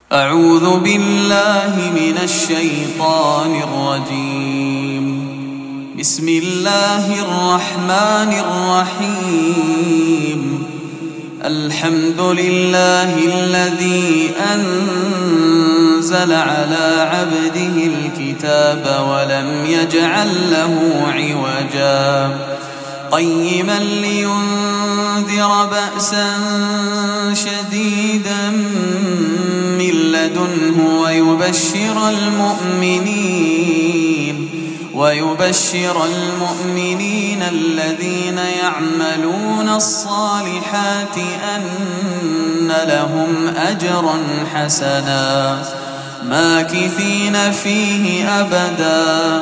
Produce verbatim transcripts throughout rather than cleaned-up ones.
أعوذ بالله من الشيطان الرجيم. بسم الله الرحمن الرحيم. الحمد لله الذي أنزل على عبده الكتاب ولم يجعل له عوجا قيما لينذر بأسا شديدا من لدنه ويبشر المؤمنين ويبشر المؤمنين الذين يعملون الصالحات أن لهم أجرا حسنا ماكثين فيه أبدا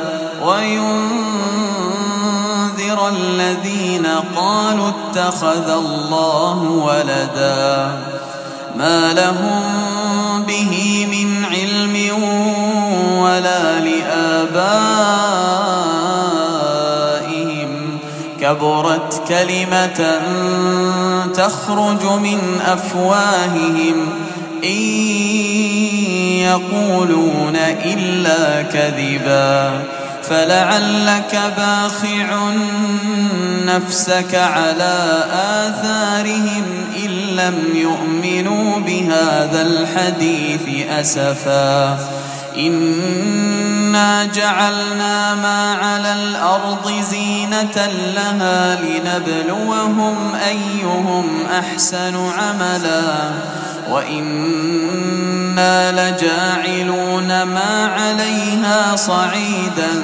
وينذر الذين قالوا اتخذ الله ولدا ما لهم به من علم ولا لآبائهم كبرت كلمة تخرج من أفواههم إن يقولون إلا كذبا فلعلك باخع نفسك على آثارهم إن لم يؤمنوا بهذا الحديث أسفا إنا جعلنا ما على الأرض زينة لها لنبلوهم أيهم أحسن عملا وإنا لجاعلون ما عليها صعيدا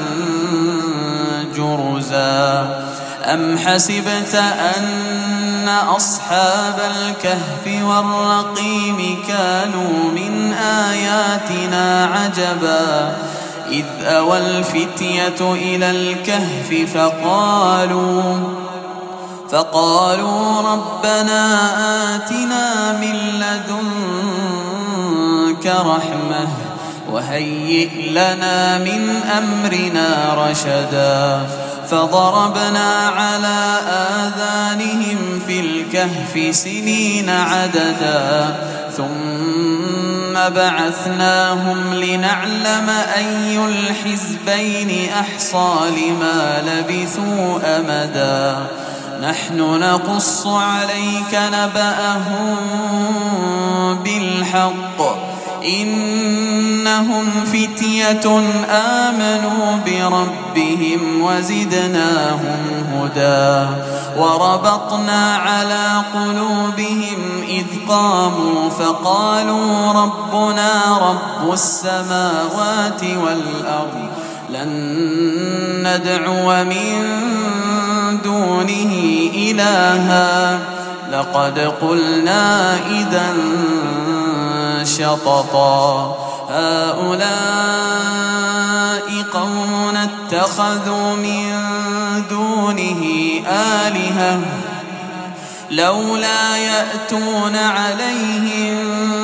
جرزا أم حسبت أن أصحاب الكهف والرقيم كانوا من آياتنا عجبا إذ أوى الفتية إلى الكهف فقالوا فقالوا ربنا آتنا من لدنك رحمة وهيئ لنا من أمرنا رشدا فضربنا على آذانهم في الكهف سنين عددا ثم بعثناهم لنعلم أي الحزبين أحصى لما لبثوا أمدا نحن نقص عليك نبأهم بالحق إنهم فتية آمنوا بربهم وزدناهم هدى وربطنا على قلوبهم إذ قاموا فقالوا ربنا رب السماوات والأرض لن ندعو من دونه إلها لقد قلنا إذا شططا هؤلاء قوم اتخذوا من دونه آلهة لولا يأتون عليهم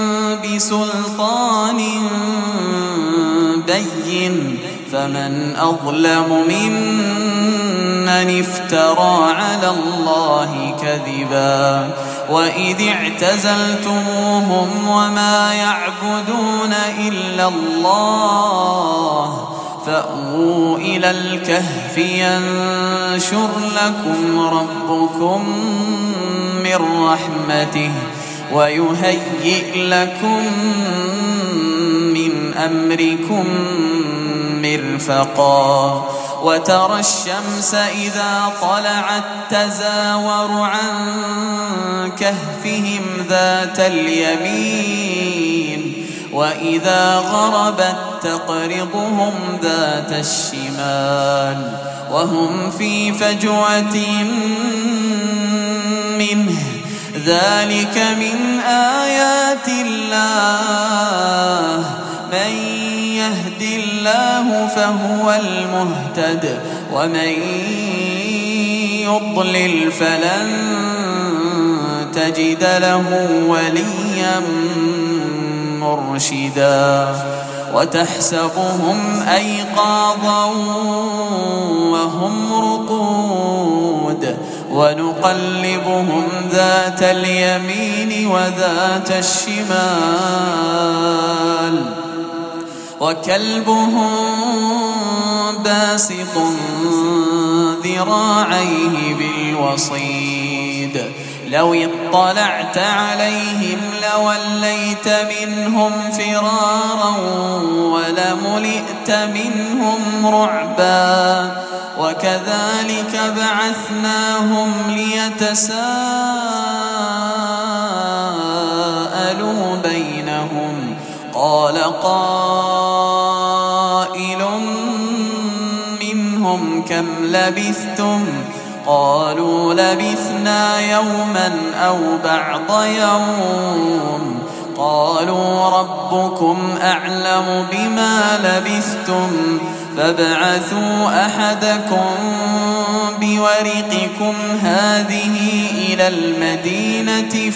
بسلطان بين فمن أظلم ممن افترى على الله كذبا وإذ اعتزلتموهم وما يعبدون إلا الله فأووا إلى الكهف ينشر لكم ربكم من رحمته ويهيئ لكم من أمركم مرفقا وترى الشمس إذا طلعت تزاور عن كهفهم ذات اليمين وإذا غربت تقرضهم ذات الشمال وهم في فجوة منه ذلك من آيات الله من يهد الله فهو المهتد ومن يضلل فلن تجد له وليا مرشدا وتحسبهم أيقاظا وهم رقود ونقلبهم ذات اليمين وذات الشمال وكلبهم باسط ذراعيه بالوصيد لو اطلعت عليهم لوليت منهم فرارا ولملئت منهم رعبا وكذلك بعثناهم ليتساءلوا بينهم قال قائل منهم كم لبثتم قالوا لبثنا يوما أو بعض يوم قالوا ربكم أعلم بما لبثتم فابعثوا أحدكم بورقكم هذه إلى المدينة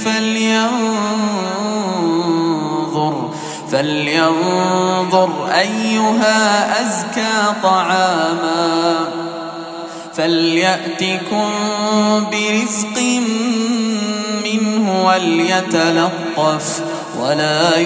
فلينظر فلينظر أيها أزكى طعاما فليأتكم برزق منه وليتلطف ولا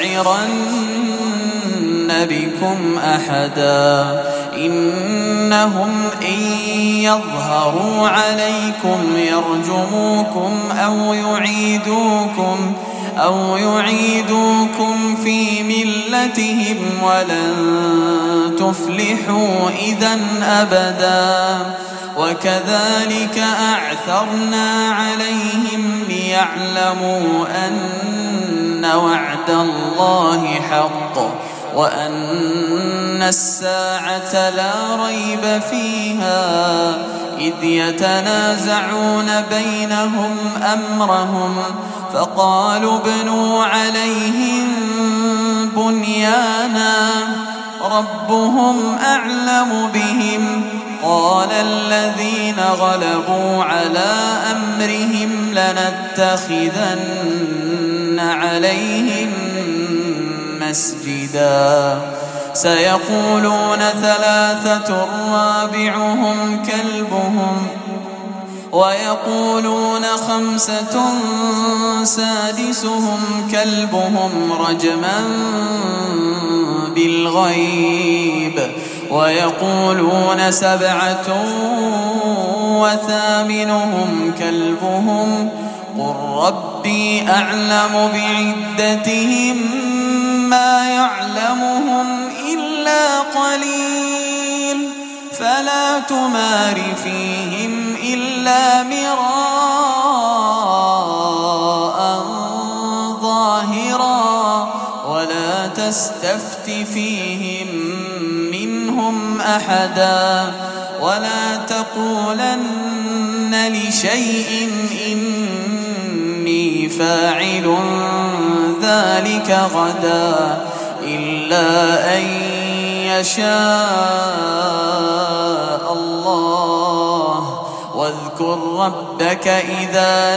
يشعرن بكم أحدا إنهم إن يظهروا عليكم يرجموكم أو يعيدوكم أو يعيدوكم في ملتهم ولن تفلحوا إذن أبدا وكذلك أعثرنا عليهم ليعلموا أن وعد الله حق وأن الساعة لا ريب فيها إذ يتنازعون بينهم أمرهم فقالوا ابنوا عليهم بنيانا ربهم أعلم بهم قال الذين غلبوا على أمرهم لنتخذن عليهم مسجدا سيقولون ثلاثة رابعهم كلبهم ويقولون خمسة سادسهم كلبهم رجما بالغيب ويقولون سبعة وثامنهم كلبهم قل ربي أعلم بعدتهم ما يعلمهم إلا قليل فلا تمار فيهم إلا مراء ظاهرا ولا تستفت فيهم منهم أحدا ولا تقولن لشيء إني فاعل ذلك غدا إلا أن يشاء الله واذكر ربك إذا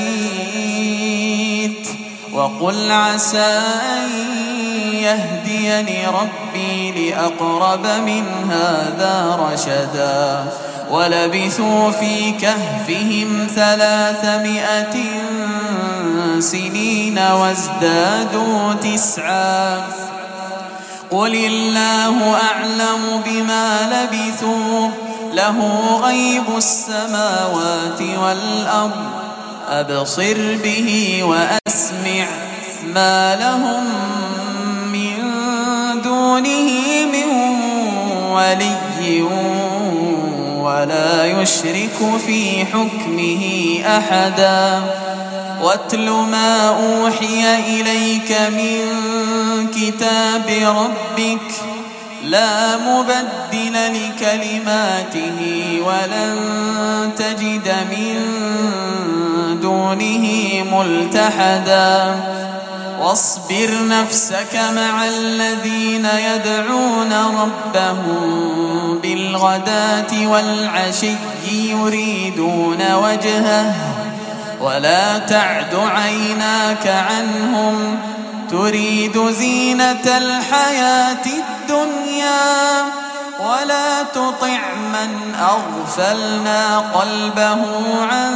نسيت وقل عسى أن يهديني ربي لأقرب من هذا رشدا ولبثوا في كهفهم ثلاثمائة سنين وازدادوا تسعا قل الله أعلم بما لبثوا له غيب السماوات والأرض أبصر به وأسمع ما لهم من دونه من ولي ولا يشرك في حكمه أحدا واتل ما أوحي إليك من كتاب ربك لا مبدل لكلماته ولن تجد من دونه ملتحدا واصبر نفسك مع الذين يدعون ربهم بالغداة والعشي يريدون وجهه ولا تعد عيناك عنهم تريد زينة الحياة الدنيا ولا تطع من أغفلنا قلبه عن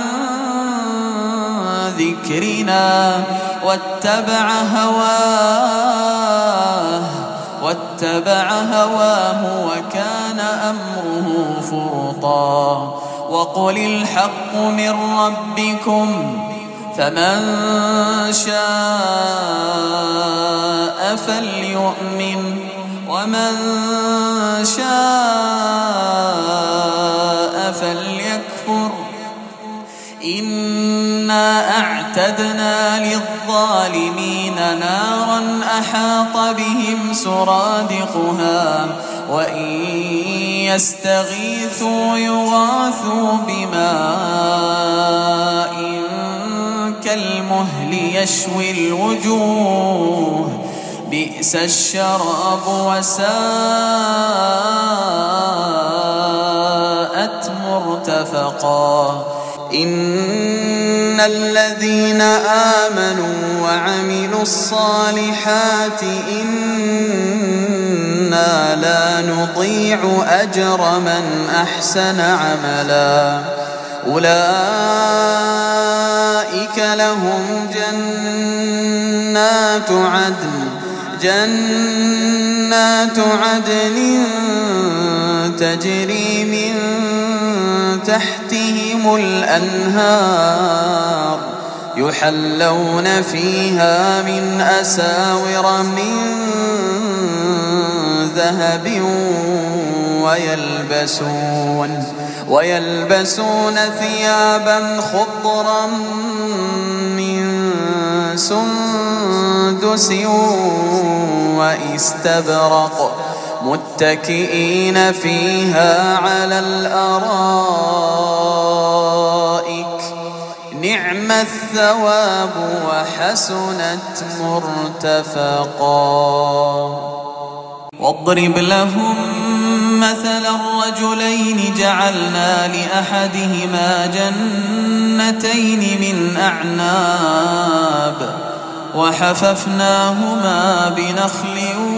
ذكرنا واتبع هواه واتبع هواه وكان أمره فرطا وقل الحق من ربكم فمن شاء فليؤمن ومن شاء فليكفر إنا أعتدنا للظالمين نارا أحاط بهم سرادقها وإن يستغيثوا يغاثوا بماء كالمهل يشوي الوجوه بئس الشراب وساءت مرتفقا إن الذين آمنوا وعملوا الصالحات إنا لا نضيع أجر من أحسن عملا أولئك لهم جنات عدن جنات عدن تجري من تحتهم الأنهار يحلون فيها من أساور من ذهب ويلبسون ويلبسون ثيابا خضرا من سندس واستبرق متكئين فيها على الأرائك نعم الثواب وحسنت مرتفقا واضرب لهم مثل الرجلين جعلنا لأحدهما جنتين من أعناب وحففناهما بنخل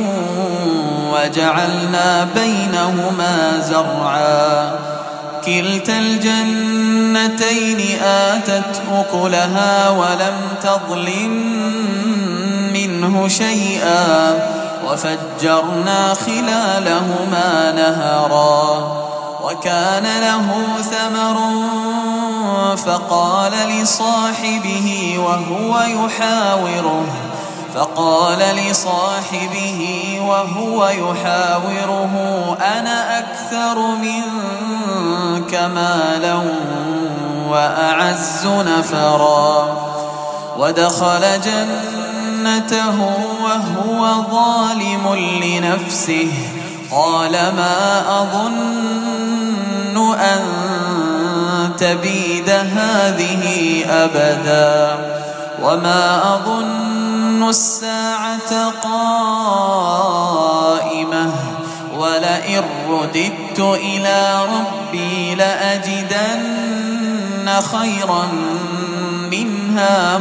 وجعلنا بينهما زرعا كلتا الجنتين آتت أكلها ولم تظلم منه شيئا وفجرنا خلالهما نهرا وكان له ثمر فقال لصاحبه وهو يحاوره فقال لصاحبه وهو يحاوره أنا أكثر منك مالا وأعز نفرا ودخل جنته وهو ظالم لنفسه قال ما أظن أن تبيد هذه أبدا وما أظن الساعة قائمة ولئن رددت إلى ربي لأجدن خيرا منها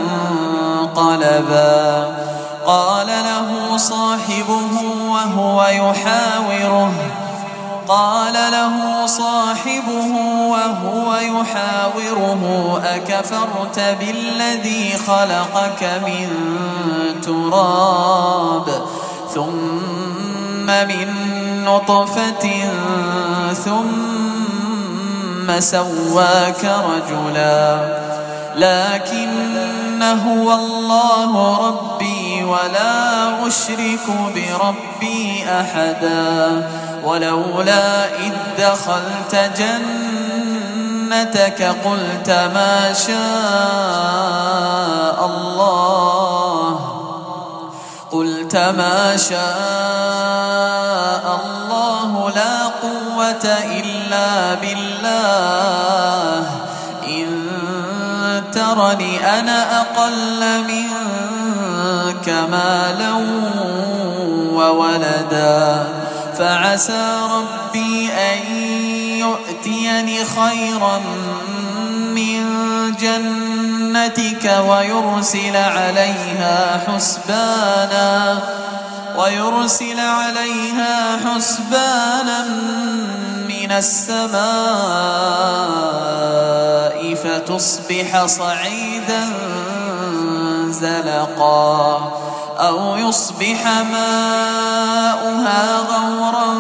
منقلبا قال له صاحبه وهو يحاوره قال له صاحبه وهو يحاوره أكفرت بالذي خلقك من تراب ثم من نطفة ثم سواك رجلا لكن هو الله ربي ولا أشرك بربي أحدا ولولا إذ دخلت جنتك قلت ما شاء الله قلت ما شاء الله لا قوة إلا بالله إن ترني أنا أقل منك مالا وولدا فعسى ربي أن يؤتيني خيرا من جنتك ويرسل عليها حسبانا ويرسل عليها حسبانا من السماء فتصبح صعيدا زلقا أو يصبح ماؤها غورا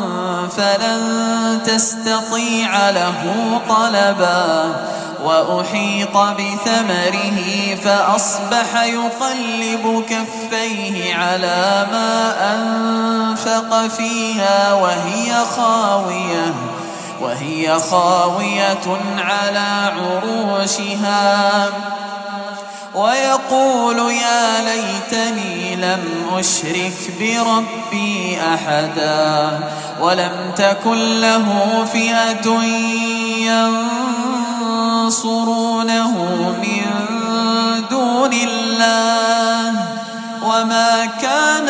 فلن تستطيع له طلبا وأحيط بثمره فأصبح يقلب كفيه على ما أنفق فيها وهي خاوية وهي خاوية على عروشها ويقول يا ليتني لم أشرك بربي أحدا ولم تكن له فئة ينصرونه من دون الله وما كان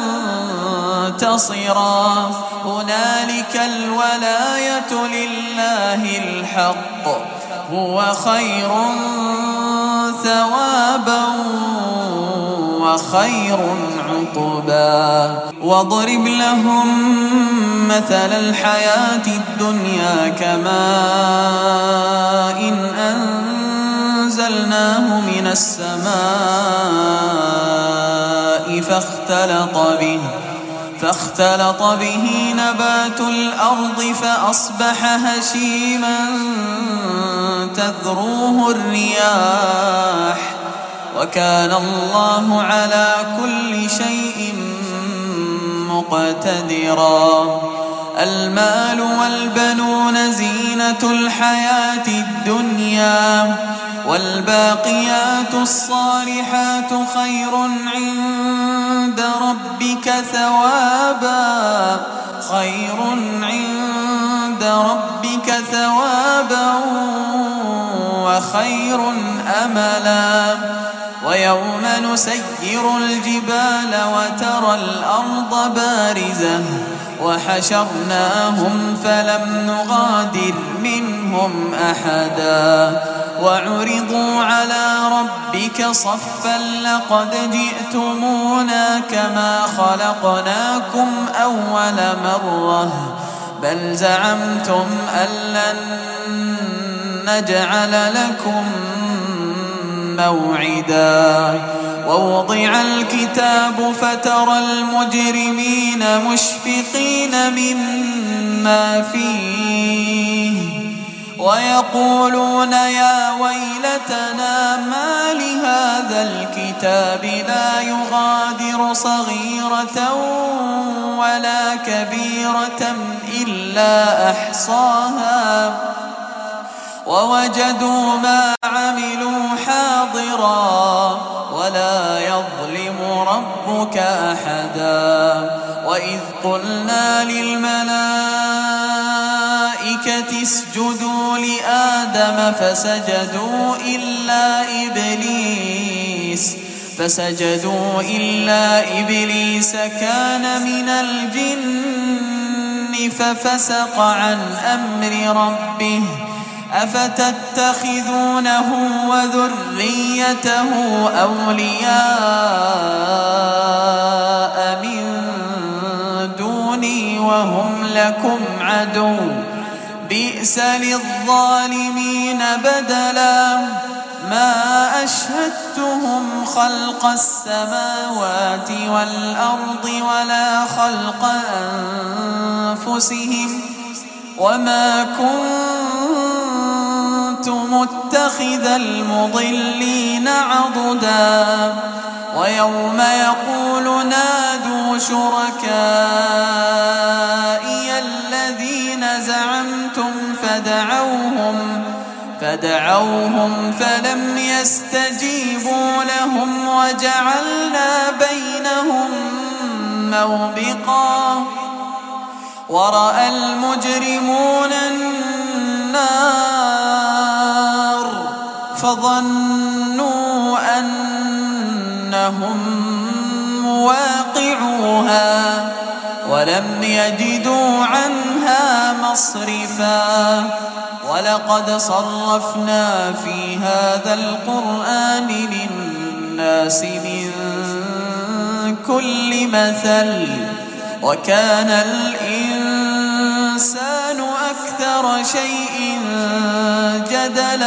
منتصرا هنالك الولاية لله الحق هو خير ثوابا وخير عقبا واضرب لهم مثل الحياة الدنيا كماء إن أنزلناه من السماء فاختلط به فاختلط به نبات الأرض فأصبح هشيما تذروه الرياح وكان الله على كل شيء مقتدرا المال والبنون زينة الحياة الدنيا والباقيات الصالحات خير عند ربك ثوابا خير عند ربك ثوابا وخير أملا ويوم نسير الجبال وترى الأرض بارزة وحشرناهم فلم نغادر منهم أحدا وعرضوا على ربك صفا لقد جئتمونا كما خلقناكم أول مرة بل زعمتم أن لن نجعل لكم موعدا ووضع الكتاب فترى المجرمين مشفقين مما فيه ويقولون يا ويلتنا ما لهذا الكتاب لا يغادر صغيرة ولا كبيرة إلا أحصاها ووجدوا ما عملوا حاضرا ولا يظلم ربك أحدا وإذ قلنا للملائكة اسجدوا لآدم فسجدوا إلا إبليس فسجدوا إلا إبليس كان من الجن ففسق عن أمر ربه أفتتخذونه وذريته أولياء من دوني وهم لكم عدو بئس للظالمين بدلا ما أشهدتهم خلق السماوات والأرض ولا خلق أنفسهم وما كنت متخذ المضلين عضدا ويوم يقول نادوا شركائي الذين زعمتم فدعوهم فدعوهم فلم يستجيبوا لهم وجعلنا بينهم موبقا ورأى المجرمون النار فظنوا أنهم مواقعوها ولم يجدوا عنها مصرفا ولقد صرفنا في هذا القرآن للناس من كل مثل وكان الإنسان أكثر شيء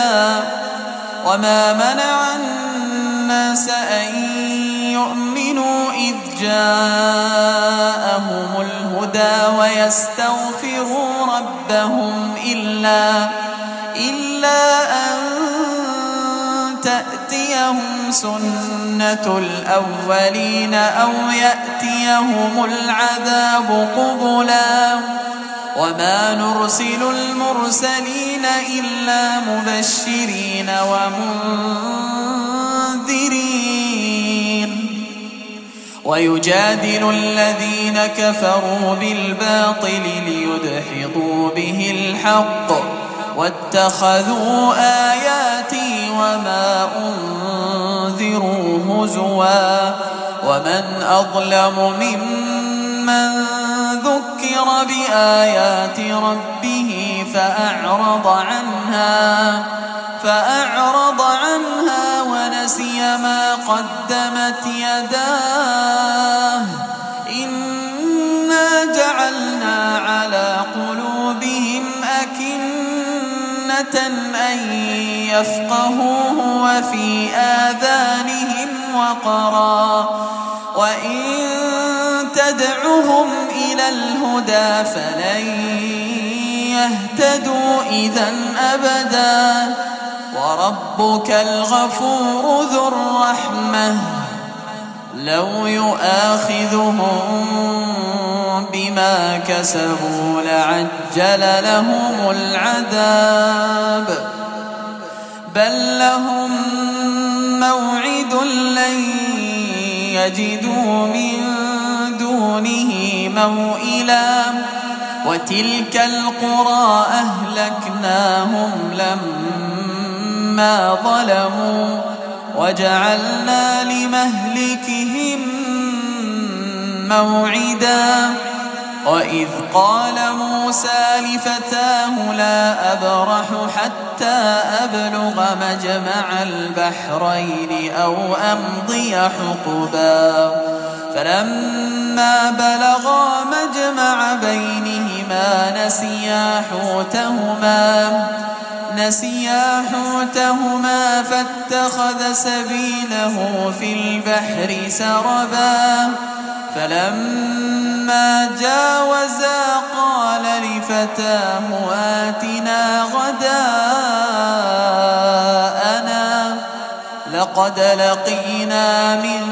جدلا وما منع الناس أن يؤمنوا جاءهم الهدى ويستغفروا ربهم إلا إلا أن تأتيهم سنة الأولين أو يأتيهم العذاب قبلا وما نرسل المرسلين إلا مبشرين ومنذرين ويجادل الذين كفروا بالباطل ليدحضوا به الحق واتخذوا آياتي وما أنذروا هزوا ومن أظلم ممن ذكر بآيات ربه فأعرض عنها فأعرض عنها ونسي ما قدمت يداه إنا جعلنا على قلوبهم أكنة أن يفقهوه وفي آذانهم وقرا وإن تدعهم إلى الهدى فلن يهتدوا إذا أبدا وربك الغفور ذو الرحمة لو يؤاخذهم بما كسبوا لعجل لهم العذاب بل لهم موعد لن يجدوا من دونه موئلا وتلك القرى أهلكناهم لما ظلموا وجعلنا لمهلكهم موعدا وإذ قال موسى لفتاه لا أبرح حتى أبلغ مجمع البحرين أو أمضي حقبا فلما بلغا مجمع بينهما نسيا حوتهما نسيا حوتهما فاتخذ سبيله في البحر سربا فلما جاوزا قال لفتاه آتنا غداءنا لقد لقينا من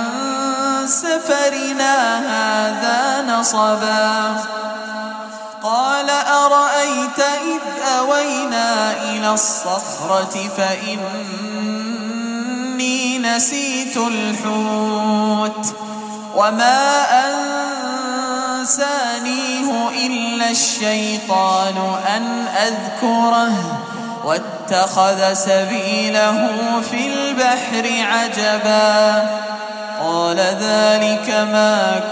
سفرنا هذا نصبا قال أرأيت إذ أوينا إلى الصخرة فإني نسيت الحوت وما أنسانيه إلا الشيطان أن أذكره واتخذ سبيله في البحر عجبا قال ذلك ما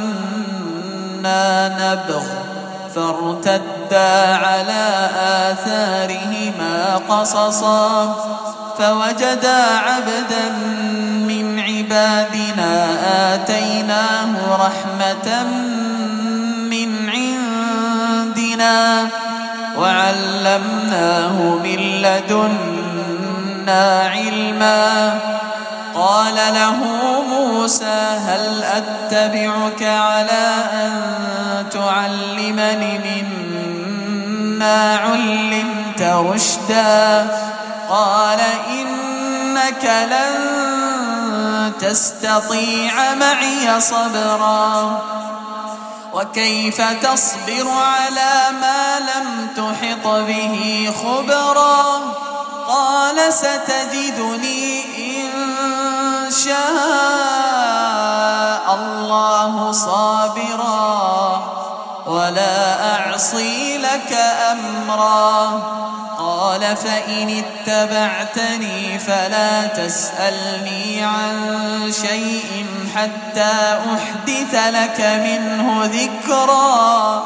كنا نبغ فارتدا على آثارهما قصصا فوجدا عبدا من عبادنا آتيناه رحمة من عندنا وعلمناه من لدنا علما قال له موسى هل أتبعك على أن تعلمني مما علمت رشدا قال إنك لن تستطيع معي صبرا وكيف تصبر على ما لم تحط به خبرا قال ستجدني إن شاء الله صابرا ولا أعصي لك أمرا قال فإن اتبعتني فلا تسألني عن شيء حتى أحدث لك منه ذكرا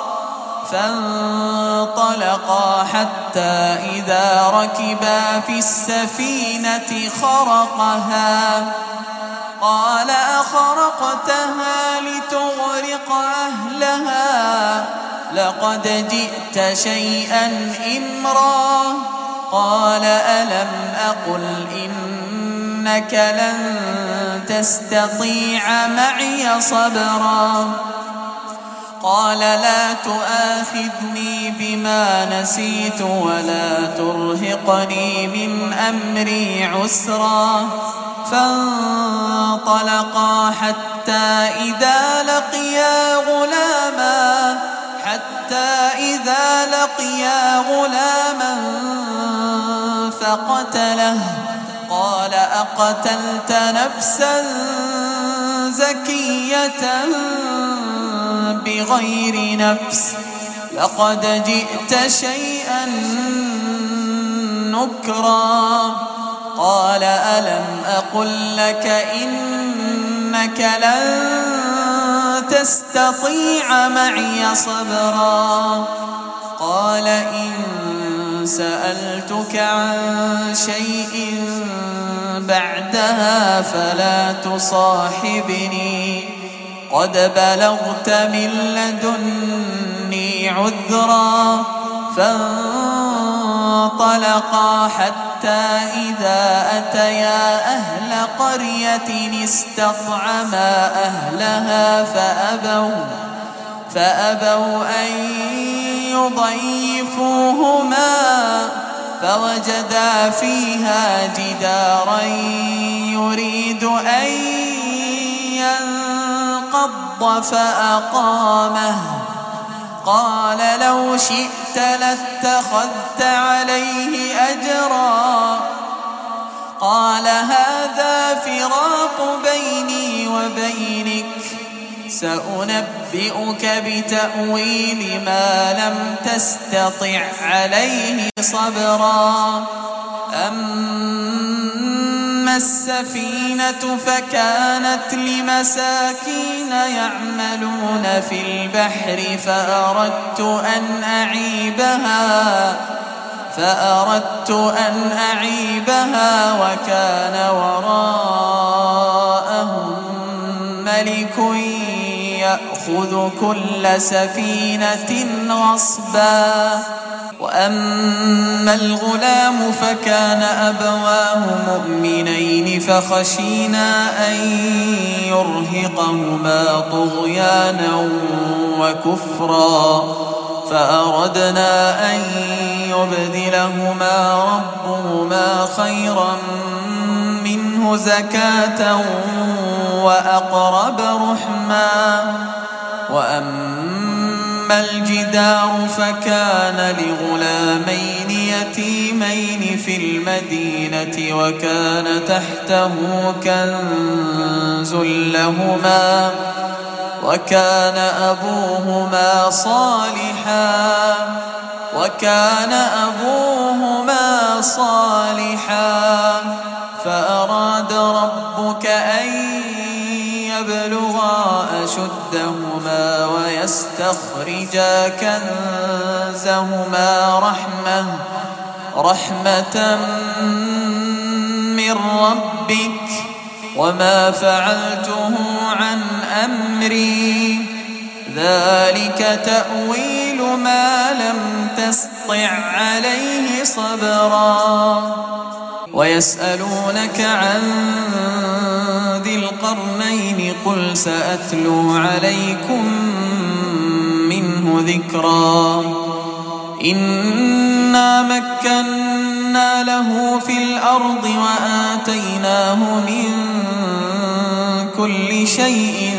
فانطلقا حتى إذا ركبا في السفينة خرقها قال أخرقتها لتغرق أهلها لقد جئت شيئا إمرا قال ألم أقل إنك لن تستطيع معي صبرا قال لا تؤاخذني بما نسيت ولا ترهقني من أمري عسرا فانطلقا حتى إذا لقيا غلاما حتى إذا لقيا غلاما فقتله قال أقتلت نفسا زكية بغير نفس لقد جئت شيئا نكرا قال ألم أقل لك إنك لن تستطيع معي صبرا قال إن سألتك عن شيء بعدها فلا تصاحبني قد بلغت من لدني عذرا فانطلقا حتى إذا أتيا أهل قرية استطعما أهلها فأبوا فأبوا أن يضيفوهما فوجدا فيها جدارا يريد أن ينقض فأقامه قال لو شئت لاتخذت عليه أجرا قال هذا فراق بيني وبينك سأنبئك بتأويل ما لم تستطع عليه صبرا أما السفينة فكانت لمساكين يعملون في البحر فأردت أن أعيبها فأردت أن أعيبها وكان وراءهم ملك يأخذ كل سفينة غصبا وأما الغلام فكان أبواه مؤمنين فخشينا أن يرهقهما طغيانا وكفرا فأردنا أن يبدلهما ربهما خيرا منه زكاة وأقرب رحما وأما الجدار فكان لغلامين يتيمين في المدينة وكان تحته كنز لهما وكان أبوهما صالحا وكان أبوهما صالحا فأراد ربك أن يبلغا أشدهما ويستخرجا كنزهما رحمة رحمة من ربك وما فعلته عن أمري ذلك تأويل ما لم تسطع عليه صبرا ويسألونك عن ذي القرنين قل سأتلو عليكم منه ذكرا إنا مكنا له في الأرض وآتيناه من كل شيء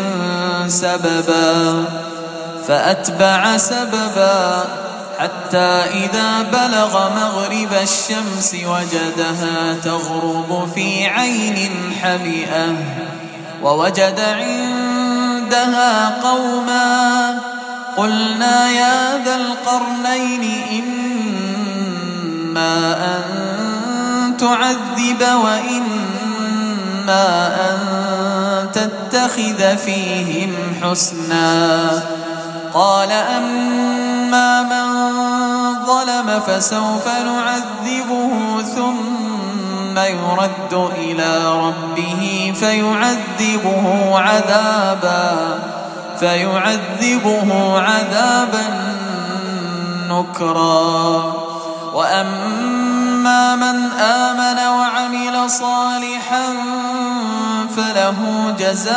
سببا فأتبع سببا حتى إذا بلغ مغرب الشمس وجدها تغرب في عين حمئة ووجد عندها قوما قلنا يا ذا القرنين إما أن تعذب وإما أن تتخذ فيهم حسنا قال أما من ظلم فسوف نعذبه ثم يرد إلى ربه فيعذبه عذابا فيعذبه عذابا نكرا وأما من آمن وعمل صالحا فله جزاء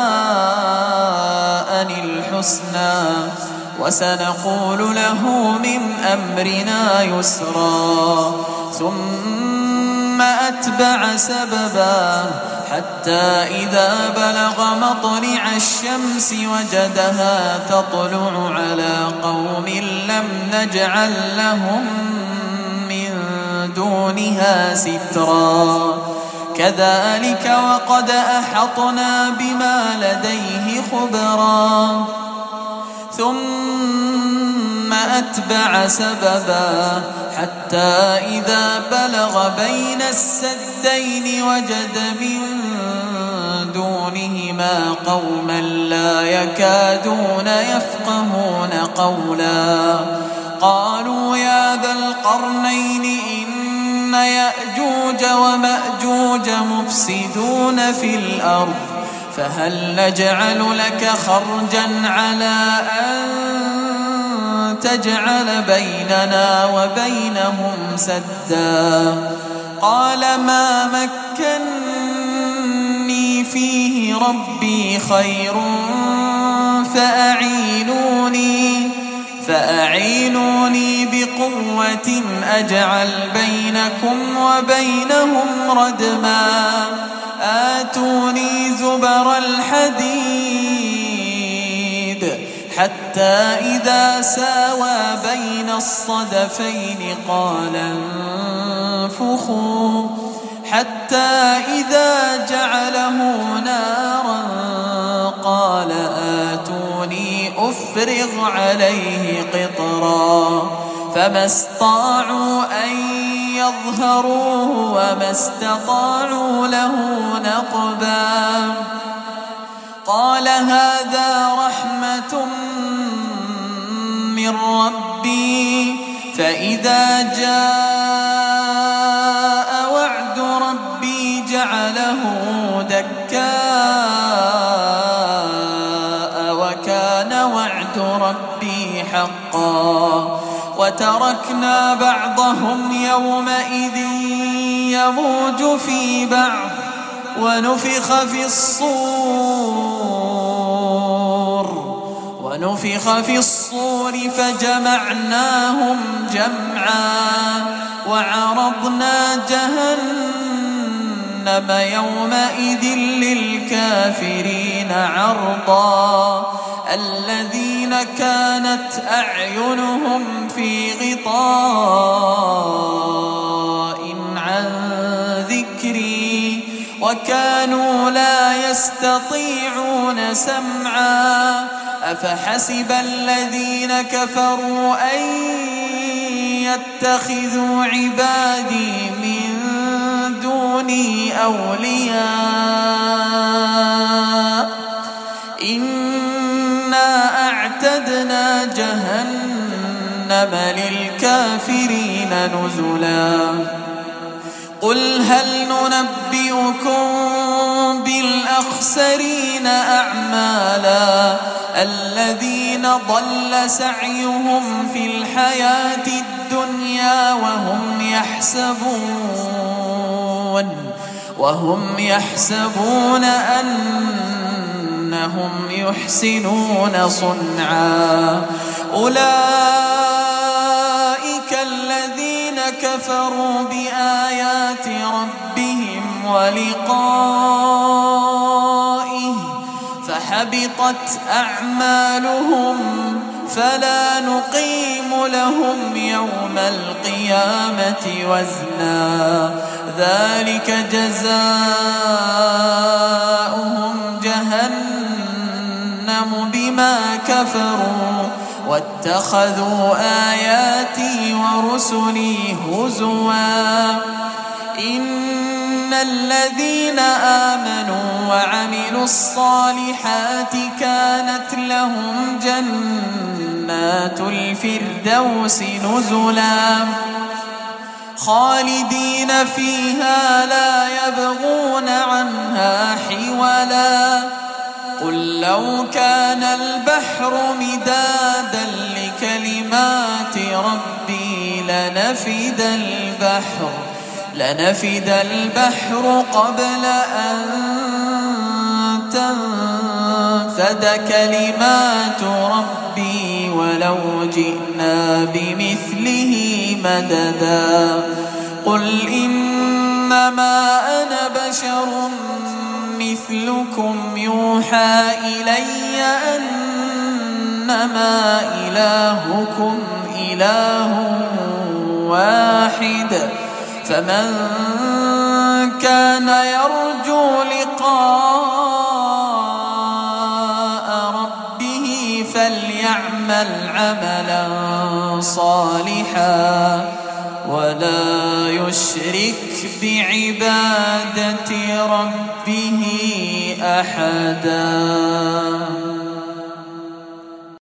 الحسنى وسنقول له من أمرنا يسرا ثم أتبع سببا حتى إذا بلغ مطلع الشمس وجدها تطلع على قوم لم نجعل لهم من دونها سترا كذلك وقد أحطنا بما لديه خبرا ثم أتبع سببا حتى إذا بلغ بين السدين وجد من دونهما قوما لا يكادون يفقهون قولا قالوا يا ذا القرنين إن يأجوج ومأجوج مفسدون في الأرض فهل نجعل لك خرجا على أن تجعل بيننا وبينهم سدا قال ما مكني فيه ربي خير فأعينوني فأعينوني بقوة أجعل بينكم وبينهم ردما آتوني زبر الحديد حتى إذا ساوى بين الصدفين قال انفخوا حتى إذا جعله نارا قال آتوني أفرغ عليه قطرا فما استطاعوا أن يظهروه وما استطاعوا له نقبا قال هذا رحمة من ربي فإذا جاء وعد ربي جعله دكاء وكان وعد ربي حقا وتركنا بعضهم يومئذ يموج في بعض ونفخ في الصور ونفخ في الصور فجمعناهم جمعا وعرضنا جهنم يومئذ للكافرين عرضا الذين كانت أعينهم في غطاء عن ذكري وكانوا لا يستطيعون سمعا أفحسب الذين كفروا أن يتخذوا عبادي من دوني أولياء إنا أعتدنا جهنم للكافرين نزلا قل هل ننبئكم بالأخسرين أعمالا الذين ضل سعيهم في الحياة الدنيا وهم يحسبون وهم يحسبون أنهم يحسنون صنعا أولئك الذين كفروا بآيات ربهم ولقائه فحبطت أعمالهم فلا نقيم لهم يوم القيامة وزنا ذلك جزاؤهم جهنم بما كفروا واتخذوا آياتي ورسلي هزوا إن الذين آمنوا وعملوا الصالحات كانت لهم جنات الفردوس نزلا خالدين فيها لا يبغون عنها حولا قل لو كان البحر مدادا لكلمات ربي لنفد البحر لنفد البحر قبل أن تنفد كلمات ربي ولو جئنا بمثله مددا قل إنما أنا بشر مثلكم يوحى إلي أنما إلهكم إله واحد فمن كان يرجو لقاء ربه فليعمل عملا صالحا ولا يشرك بعبادة ربه أحدا.